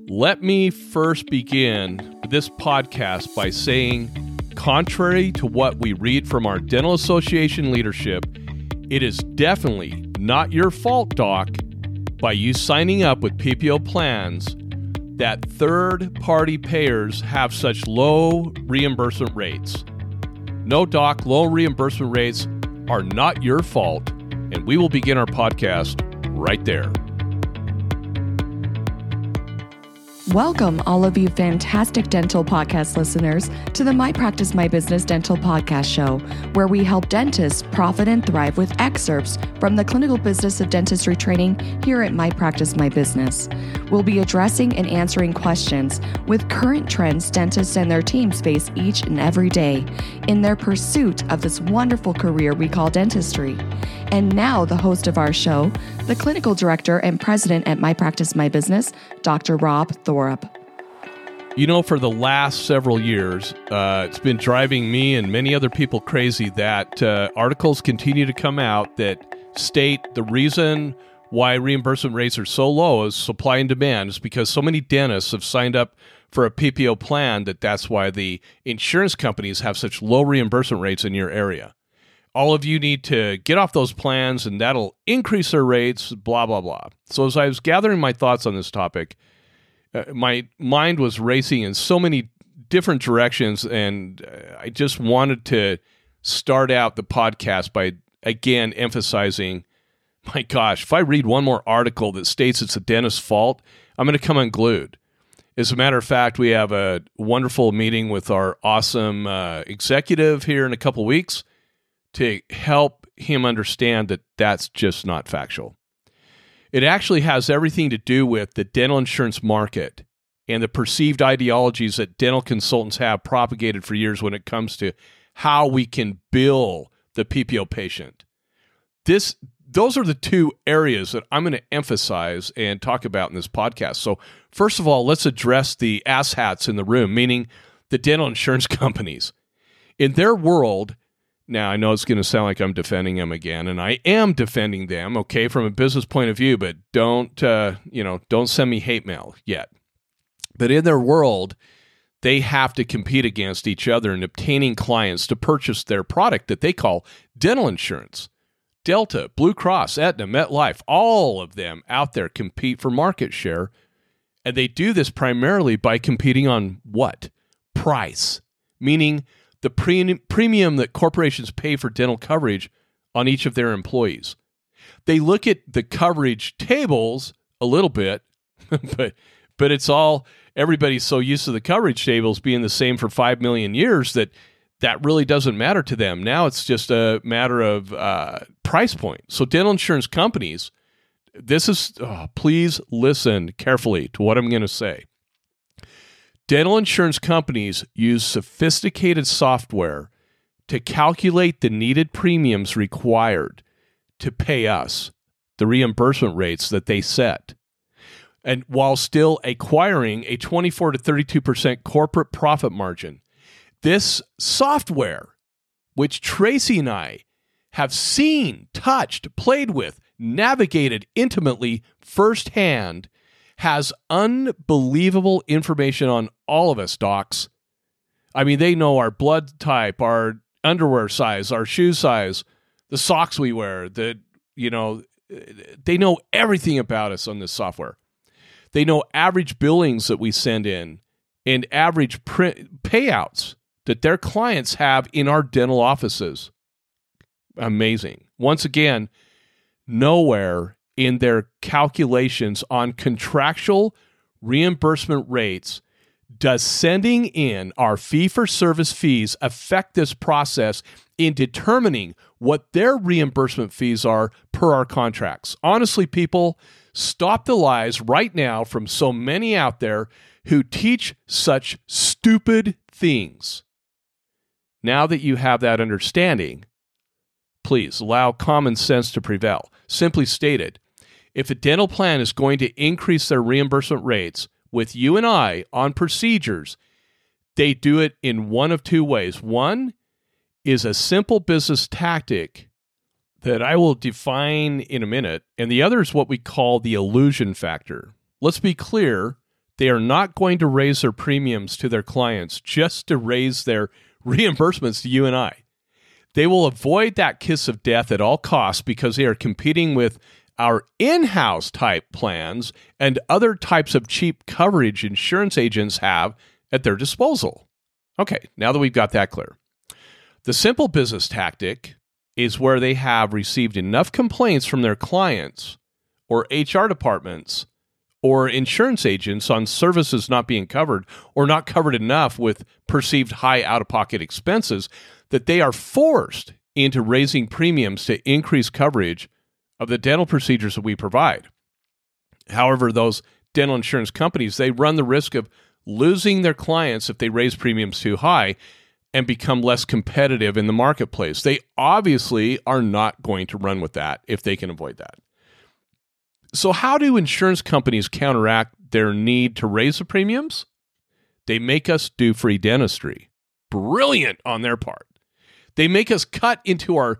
Let me first begin this podcast by saying, contrary to what we read from our Dental Association leadership, it is definitely not your fault, Doc, by you signing up with PPO plans that third-party payers have such low reimbursement rates. No, Doc, low reimbursement rates are not your fault, and we will begin our podcast right there. Welcome, all of you fantastic dental podcast listeners, to the My Practice, My Business Dental Podcast Show, where we help dentists profit and thrive with excerpts from the clinical business of dentistry training here at My Practice, My Business. We'll be addressing and answering questions with current trends dentists and their teams face each and every day in their pursuit of this wonderful career we call dentistry. And now, the host of our show, the clinical director and president at My Practice, My Business, Dr. Rob Thorup. You know, for the last several years, it's been driving me and many other people crazy that articles continue to come out that state the reason why reimbursement rates are so low is supply and demand is because so many dentists have signed up for a PPO plan that's why the insurance companies have such low reimbursement rates in your area. All of you need to get off those plans and that'll increase their rates, blah, blah, blah. So as I was gathering my thoughts on this topic, my mind was racing in so many different directions, and I just wanted to start out the podcast by, again, emphasizing, my gosh, if I read one more article that states it's the dentist's fault, I'm going to come unglued. As a matter of fact, we have a wonderful meeting with our awesome executive here in a couple weeks to help him understand that that's just not factual. It actually has everything to do with the dental insurance market and the perceived ideologies that dental consultants have propagated for years when it comes to how we can bill the PPO patient. Those are the two areas that I'm going to emphasize and talk about in this podcast. So first of all, let's address the asshats in the room, meaning the dental insurance companies. In their world, now, I know it's going to sound like I'm defending them again, and I am defending them, okay, from a business point of view, but don't send me hate mail yet. But in their world, they have to compete against each other in obtaining clients to purchase their product that they call dental insurance. Delta, Blue Cross, Aetna, MetLife, all of them out there compete for market share, and they do this primarily by competing on what? Price, meaning the premium that corporations pay for dental coverage on each of their employees. They look at the coverage tables a little bit, but it's all, everybody's so used to the coverage tables being the same for 5 million years that really doesn't matter to them. Now it's just a matter of price point. So dental insurance companies, please listen carefully to what I'm going to say. Dental insurance companies use sophisticated software to calculate the needed premiums required to pay us the reimbursement rates that they set, and while still acquiring a 24 to 32% corporate profit margin. This software, which Tracy and I have seen, touched, played with, navigated intimately firsthand, has unbelievable information on all of us, docs. I mean, they know our blood type, our underwear size, our shoe size, the socks we wear, they know everything about us on this software. They know average billings that we send in and average payouts that their clients have in our dental offices. Amazing. Once again, nowhere in their calculations on contractual reimbursement rates does sending in our fee-for-service fees affect this process in determining what their reimbursement fees are per our contracts. Honestly, people, stop the lies right now from so many out there who teach such stupid things. Now that you have that understanding, please allow common sense to prevail. Simply stated, if a dental plan is going to increase their reimbursement rates with you and I on procedures, they do it in one of two ways. One is a simple business tactic that I will define in a minute, and the other is what we call the illusion factor. Let's be clear, They are not going to raise their premiums to their clients just to raise their reimbursements to you and I. They will avoid that kiss of death at all costs because they are competing with our in-house type plans and other types of cheap coverage insurance agents have at their disposal. Okay, now that we've got that clear. The simple business tactic is where they have received enough complaints from their clients or HR departments or insurance agents on services not being covered or not covered enough with perceived high out-of-pocket expenses that they are forced into raising premiums to increase coverage of the dental procedures that we provide. However, those dental insurance companies, they run the risk of losing their clients if they raise premiums too high and become less competitive in the marketplace. They obviously are not going to run with that if they can avoid that. So how do insurance companies counteract their need to raise the premiums? They make us do free dentistry. Brilliant on their part. They make us cut into our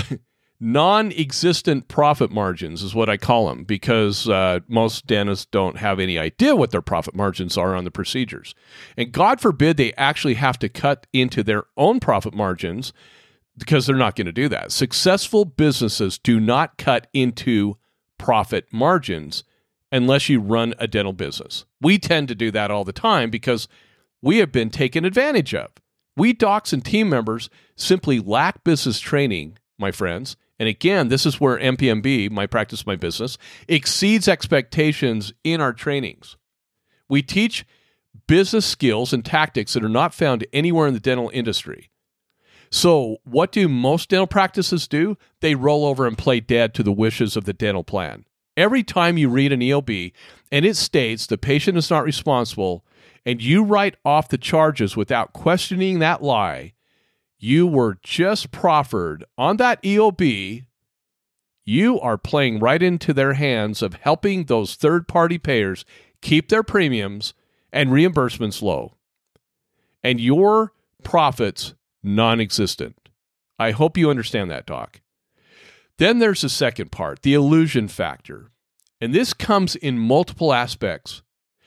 non-existent profit margins is what I call them, because most dentists don't have any idea what their profit margins are on the procedures. And God forbid they actually have to cut into their own profit margins, because they're not going to do that. Successful businesses do not cut into profit margins unless you run a dental business. We tend to do that all the time because we have been taken advantage of. We docs and team members simply lack business training, my friends. And again, this is where MPMB, My Practice, My Business, exceeds expectations in our trainings. We teach business skills and tactics that are not found anywhere in the dental industry. So what do most dental practices do? They roll over and play dead to the wishes of the dental plan. Every time you read an EOB and it states the patient is not responsible and you write off the charges without questioning that lie, you were just proffered on that EOB. You are playing right into their hands of helping those third-party payers keep their premiums and reimbursements low, and your profits non-existent. I hope you understand that, Doc. Then there's the second part, the illusion factor. And this comes in multiple aspects.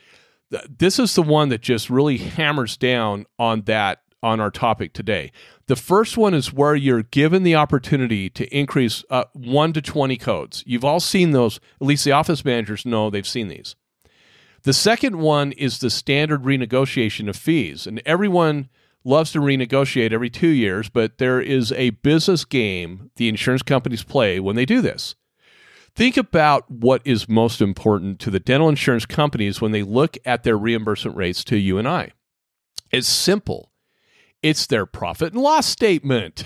This is the one that just really hammers down on our topic today. The first one is where you're given the opportunity to increase 1 to 20 codes. You've all seen those. At least the office managers know they've seen these. The second one is the standard renegotiation of fees. And everyone loves to renegotiate every 2 years, but there is a business game the insurance companies play when they do this. Think about what is most important to the dental insurance companies when they look at their reimbursement rates to you and I. It's simple. It's their profit and loss statement.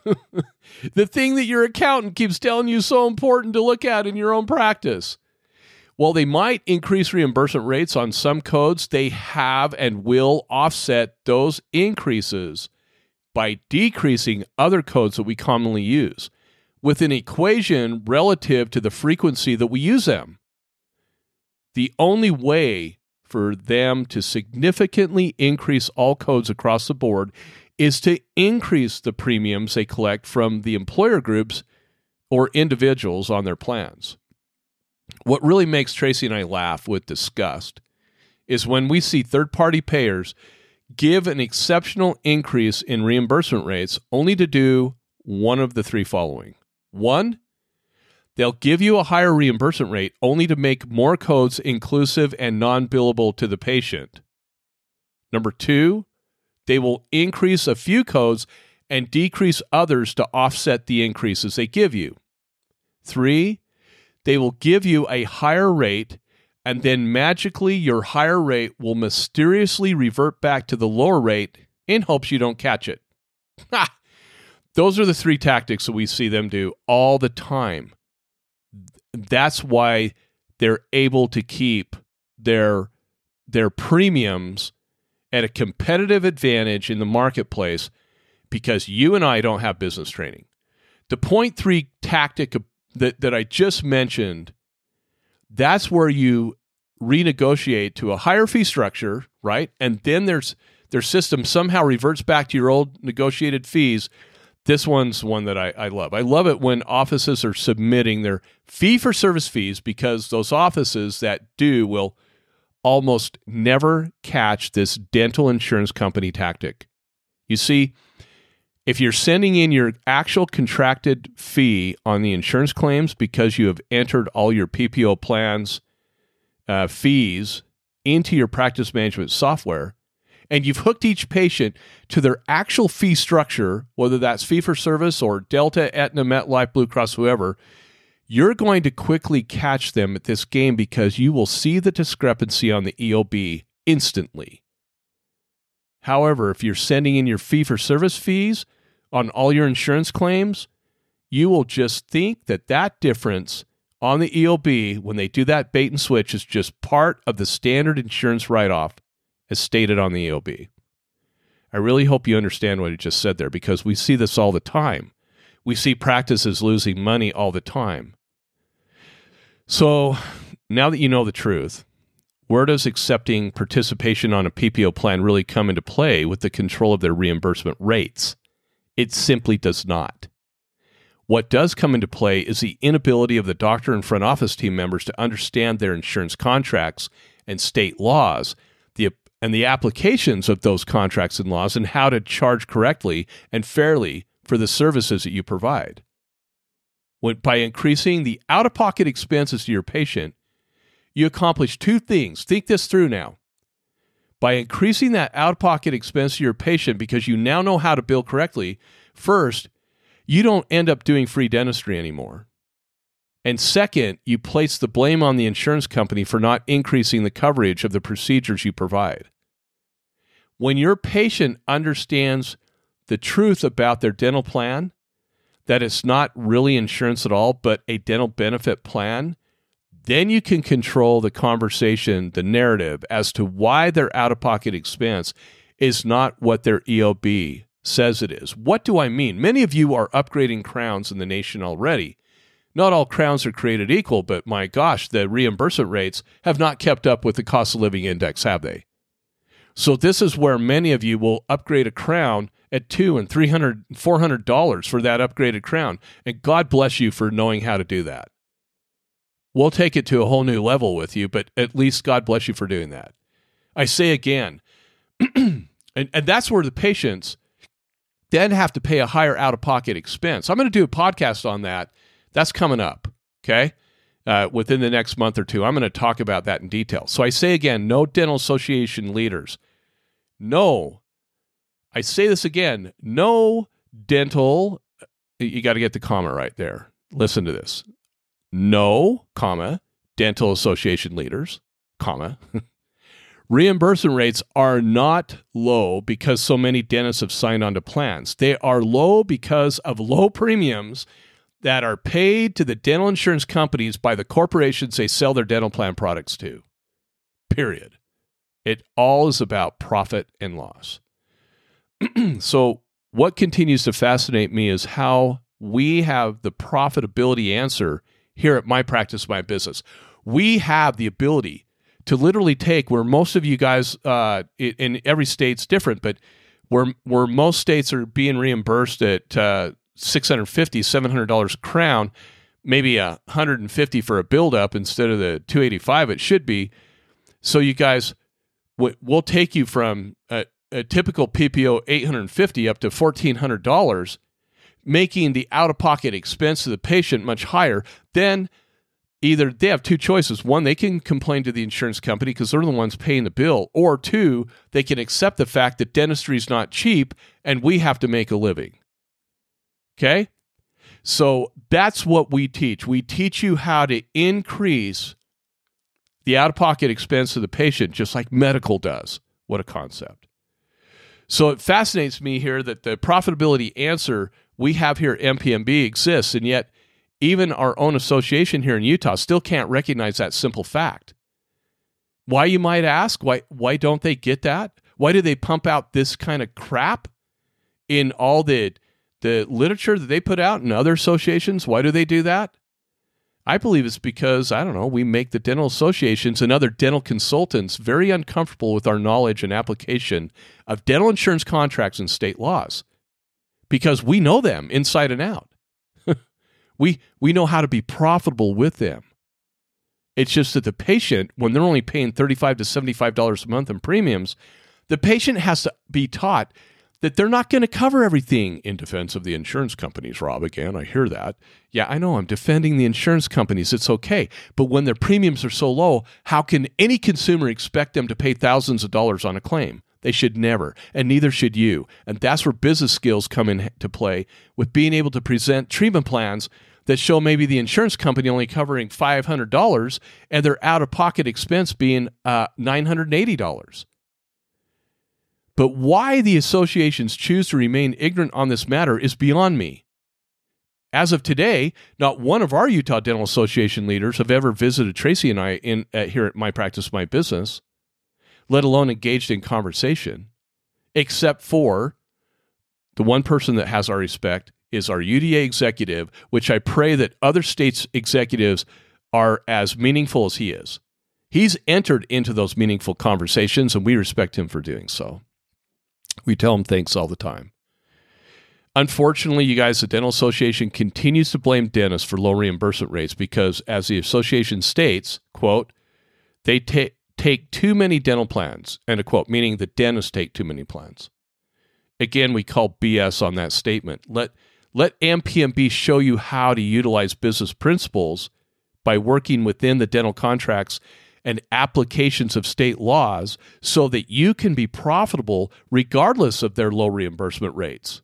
The thing that your accountant keeps telling you is so important to look at in your own practice. While they might increase reimbursement rates on some codes, they have and will offset those increases by decreasing other codes that we commonly use, with an equation relative to the frequency that we use them. The only way for them to significantly increase all codes across the board is to increase the premiums they collect from the employer groups or individuals on their plans. What really makes Tracy and I laugh with disgust is when we see third-party payers give an exceptional increase in reimbursement rates only to do one of the three following. 1, they'll give you a higher reimbursement rate only to make more codes inclusive and non-billable to the patient. Number 2, they will increase a few codes and decrease others to offset the increases they give you. 3, they will give you a higher rate, and then magically your higher rate will mysteriously revert back to the lower rate in hopes you don't catch it. Those are the three tactics that we see them do all the time. That's why they're able to keep their premiums at a competitive advantage in the marketplace, because you and I don't have business training. The point 3 tactic that I just mentioned, that's where you renegotiate to a higher fee structure, right? And then their system somehow reverts back to your old negotiated fees. This one's one that I love. I love it when offices are submitting their fee-for-service fees, because those offices that do will almost never catch this dental insurance company tactic. You see, if you're sending in your actual contracted fee on the insurance claims because you have entered all your PPO plans fees into your practice management software, and you've hooked each patient to their actual fee structure, whether that's fee-for-service or Delta, Aetna, MetLife, Blue Cross, whoever, you're going to quickly catch them at this game because you will see the discrepancy on the EOB instantly. However, if you're sending in your fee-for-service fees on all your insurance claims, you will just think that that difference on the EOB when they do that bait and switch is just part of the standard insurance write-off as stated on the EOB. I really hope you understand what I just said there because we see this all the time. We see practices losing money all the time. So now that you know the truth, where does accepting participation on a PPO plan really come into play with the control of their reimbursement rates? It simply does not. What does come into play is the inability of the doctor and front office team members to understand their insurance contracts and state laws, and the applications of those contracts and laws, and how to charge correctly and fairly for the services that you provide. By increasing the out-of-pocket expenses to your patient, you accomplish two things. Think this through now. By increasing that out-of-pocket expense to your patient because you now know how to bill correctly, first, you don't end up doing free dentistry anymore. And second, you place the blame on the insurance company for not increasing the coverage of the procedures you provide. When your patient understands the truth about their dental plan, that it's not really insurance at all, but a dental benefit plan, then you can control the conversation, the narrative as to why their out-of-pocket expense is not what their EOB says it is. What do I mean? Many of you are upgrading crowns in the nation already. Not all crowns are created equal, but my gosh, the reimbursement rates have not kept up with the cost of living index, have they? So this is where many of you will upgrade a crown at $200 and $300, $400 for that upgraded crown. And God bless you for knowing how to do that. We'll take it to a whole new level with you, but at least God bless you for doing that. I say again, and that's where the patients then have to pay a higher out-of-pocket expense. I'm going to do a podcast on that. That's coming up, okay? Within the next month or two. I'm going to talk about that in detail. So I say again, no dental association leaders. No, I say this again, no dental, you got to get the comma right there. Listen to this. No, comma, dental association leaders, comma, reimbursement rates are not low because so many dentists have signed on to plans. They are low because of low premiums that are paid to the dental insurance companies by the corporations they sell their dental plan products to. Period. It all is about profit and loss. So what continues to fascinate me is how we have the profitability answer here at My Practice, My Business. We have the ability to literally take where most of you guys, in every state's different, but where most states are being reimbursed at $650, $700 a crown, maybe $150 for a build-up instead of the $285 it should be. So you guys, we'll take you from a typical PPO $850 up to $1,400, making the out-of-pocket expense to the patient much higher. Then either they have two choices. One, they can complain to the insurance company because they're the ones paying the bill. Or two, they can accept the fact that dentistry is not cheap and we have to make a living. Okay? So that's what we teach. We teach you how to increase the out-of-pocket expense of the patient just like medical does. What a concept. So it fascinates me here that the profitability answer we have here at MPMB exists, and yet even our own association here in Utah still can't recognize that simple fact. Why, you might ask? Why don't they get that? Why do they pump out this kind of crap in all the literature that they put out in other associations? Why do they do that? I believe it's because, I don't know, we make the dental associations and other dental consultants very uncomfortable with our knowledge and application of dental insurance contracts and state laws because we know them inside and out. We know how to be profitable with them. It's just that the patient, when they're only paying $35 to $75 a month in premiums, the patient has to be taught that they're not going to cover everything in defense of the insurance companies, Rob. Again, I hear that. Yeah, I know, I'm defending the insurance companies. It's okay. But when their premiums are so low, how can any consumer expect them to pay thousands of dollars on a claim? They should never, and neither should you. And that's where business skills come into play with being able to present treatment plans that show maybe the insurance company only covering $500 and their out-of-pocket expense being $980. But why the associations choose to remain ignorant on this matter is beyond me. As of today, not one of our Utah Dental Association leaders have ever visited Tracy and I here at My Practice, My Business, let alone engaged in conversation, except for the one person that has our respect is our UDA executive, which I pray that other states' executives are as meaningful as he is. He's entered into those meaningful conversations, and we respect him for doing so. We tell him thanks all the time. Unfortunately, you guys, the Dental Association continues to blame dentists for low reimbursement rates because, as the association states, quote, they take too many dental plans, end of quote, meaning the dentists take too many plans. Again, we call BS on that statement. Let MPMB show you how to utilize business principles by working within the dental contracts and applications of state laws so that you can be profitable regardless of their low reimbursement rates.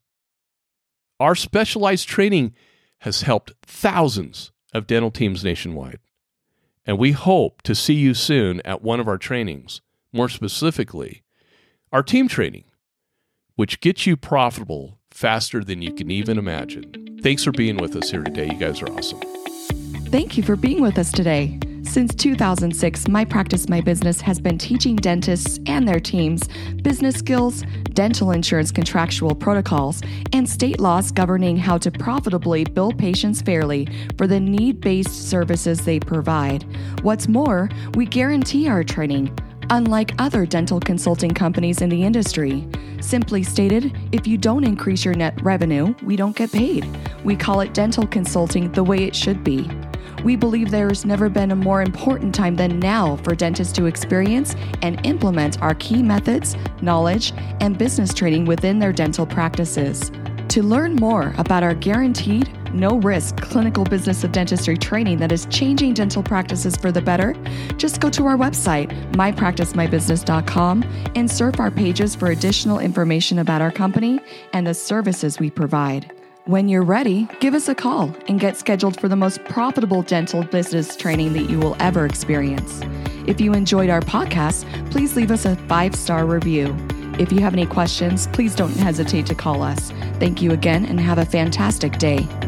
Our specialized training has helped thousands of dental teams nationwide, and we hope to see you soon at one of our trainings, more specifically, our team training, which gets you profitable faster than you can even imagine. Thanks for being with us here today. You guys are awesome. Thank you for being with us today. Since 2006, My Practice, My Business has been teaching dentists and their teams business skills, dental insurance contractual protocols, and state laws governing how to profitably bill patients fairly for the need-based services they provide. What's more, we guarantee our training, unlike other dental consulting companies in the industry. Simply stated, if you don't increase your net revenue, we don't get paid. We call it dental consulting the way it should be. We believe there has never been a more important time than now for dentists to experience and implement our key methods, knowledge, and business training within their dental practices. To learn more about our guaranteed, no-risk clinical business of dentistry training that is changing dental practices for the better, just go to our website, mypracticemybusiness.com, and surf our pages for additional information about our company and the services we provide. When you're ready, give us a call and get scheduled for the most profitable dental business training that you will ever experience. If you enjoyed our podcast, please leave us a 5-star review. If you have any questions, please don't hesitate to call us. Thank you again and have a fantastic day.